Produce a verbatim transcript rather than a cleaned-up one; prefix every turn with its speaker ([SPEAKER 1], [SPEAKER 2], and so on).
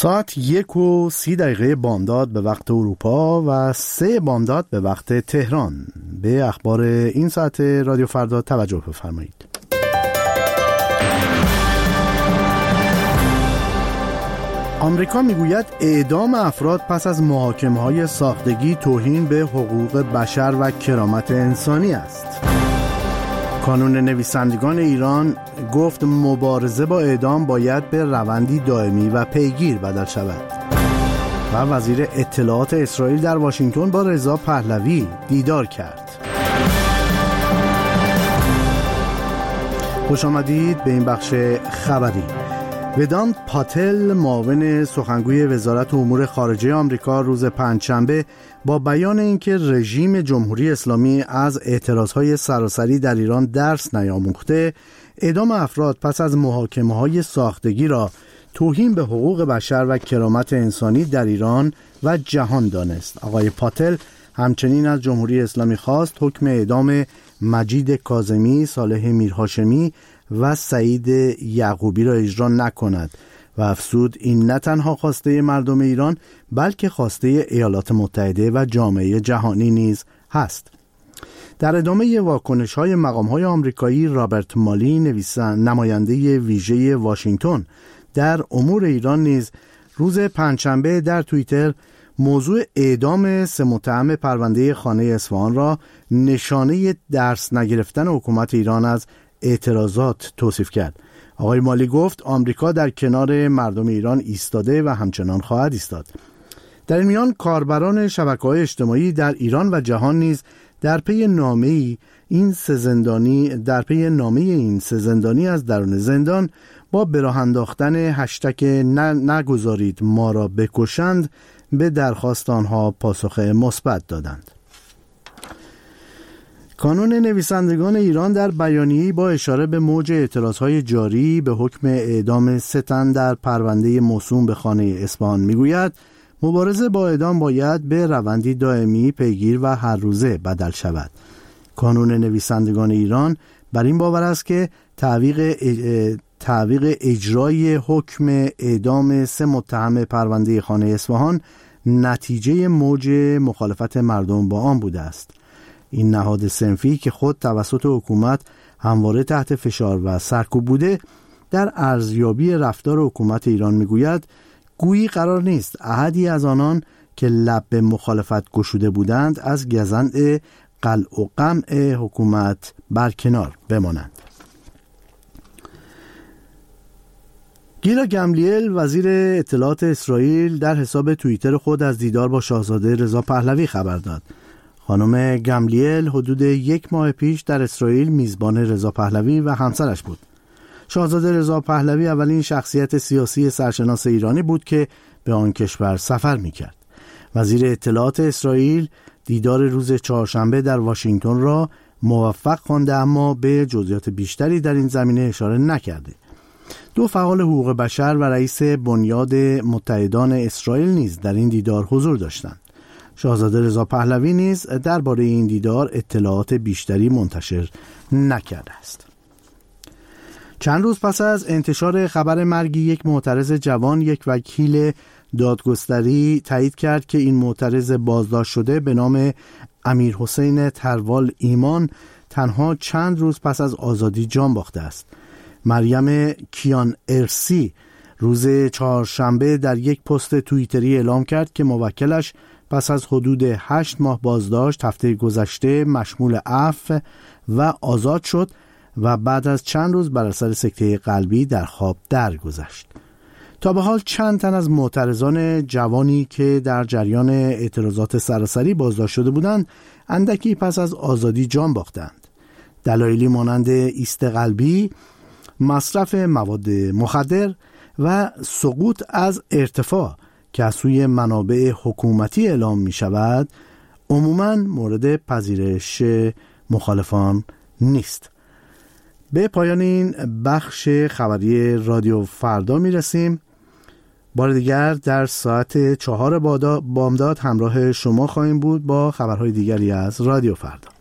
[SPEAKER 1] ساعت یک و سی دقیقه بامداد به وقت اروپا و سه بامداد به وقت تهران. به اخبار این ساعت رادیو فردا توجه بفرمایید. آمریکا میگوید اعدام افراد پس از محاکمه‌های ساختگی توهین به حقوق بشر و کرامت انسانی است. کانون نویسندگان ایران گفت مبارزه با اعدام باید به روندی دائمی و پیگیر بدل شود. و وزیر اطلاعات اسرائیل در واشنگتن با رضا پهلوی دیدار کرد. خوش آمدید به این بخش خبری. ودانت پاتل، معاون سخنگوی وزارت امور خارجه آمریکا، روز پنجشنبه با بیان اینکه رژیم جمهوری اسلامی از اعتراضهای سراسری در ایران درس نیاموخته، اعدام افراد پس از محاکمه‌های ساختگی را توهین به حقوق بشر و کرامت انسانی در ایران و جهان دانست. آقای پاتل همچنین از جمهوری اسلامی خواست حکم اعدام مجید کاظمی، صالح میرهاشمی و سعید یعقوبی را اجرا نکند و افزود این نه تنها خواسته مردم ایران بلکه خواسته ایالات متحده و جامعه جهانی نیز هست. در ادامه واکنش‌های مقام‌های آمریکایی، رابرت مالی، نویسنده نماینده ویژه واشنگتن در امور ایران نیز روز پنجشنبه در توییتر موضوع اعدام سه متهم پرونده خانه اصفهان را نشانه درس نگرفتن حکومت ایران از اعتراضات توصیف کرد. آقای مالی گفت آمریکا در کنار مردم ایران ایستاده و همچنان خواهد ایستاد. در این میان کاربران شبکه‌های اجتماعی در ایران و جهان نیز در پی نامه‌ای این سه زندانی در پی نامه این سه زندانی از درون زندان با به راه انداختن هشتگ نگذارید ما را بکشند به درخواست آنها پاسخ مثبت دادند. کانون نویسندگان ایران در بیانیه‌ای با اشاره به موج اعتراضهای جاری به حکم اعدام سه تن در پرونده موسوم به خانه اصفهان میگوید مبارزه با اعدام باید به روندی دائمی، پیگیر و هر روزه بدل شود. کانون نویسندگان ایران بر این باور است که تعویق تعویق اجرای حکم اعدام سه متهم پرونده خانه اصفهان نتیجه موج مخالفت مردم با آن بوده است. این نهاد صنفی که خود توسط حکومت همواره تحت فشار و سرکوب بوده، در ارزیابی رفتار حکومت ایران میگوید گویی قرار نیست احدی از آنان که لب به مخالفت گشوده بودند از گزند قلع و قمع حکومت برکنار بمانند. گیلا گملیل، وزیر اطلاعات اسرائیل، در حساب توییتر خود از دیدار با شاهزاده رضا پهلوی خبر داد. خانم گملیل حدود یک ماه پیش در اسرائیل میزبان رضا پهلوی و همسرش بود. شاهزاده رضا پهلوی اولین شخصیت سیاسی سرشناس ایرانی بود که به آن کشور سفر میکرد. وزیر اطلاعات اسرائیل دیدار روز چهارشنبه در واشنگتن را موفق خوانده اما به جزئیات بیشتری در این زمینه اشاره نکرده. دو فعال حقوق بشر و رئیس بنیاد متحدان اسرائیل نیز در این دیدار حضور داشتند. شاهزاده رضا پهلوی نیز درباره این دیدار اطلاعات بیشتری منتشر نکرده است. چند روز پس از انتشار خبر مرگ یک معترض جوان، یک وکیل دادگستری تایید کرد که این معترض بازداشت شده به نام امیر حسین تروال ایمان تنها چند روز پس از آزادی جان باخته است. مریم کیان ارسی روز چهارشنبه در یک پست توییتری اعلام کرد که موکلش پس از حدود هشت ماه بازداشت هفته گذشته مشمول عفو و آزاد شد و بعد از چند روز بر اثر سکته قلبی در خواب درگذشت. تا به حال چند تن از معترضان جوانی که در جریان اعتراضات سراسری بازداشت شده بودند اندکی پس از آزادی جان باختند. دلایلی مانند ایست قلبی، مصرف مواد مخدر و سقوط از ارتفاع که از سوی منابع حکومتی اعلام می شود عموماً مورد پذیرش مخالفان نیست. به پایان این بخش خبری رادیو فردا می رسیم. بار دیگر در ساعت چهار بامداد همراه شما خواهیم بود با خبرهای دیگری از رادیو فردا.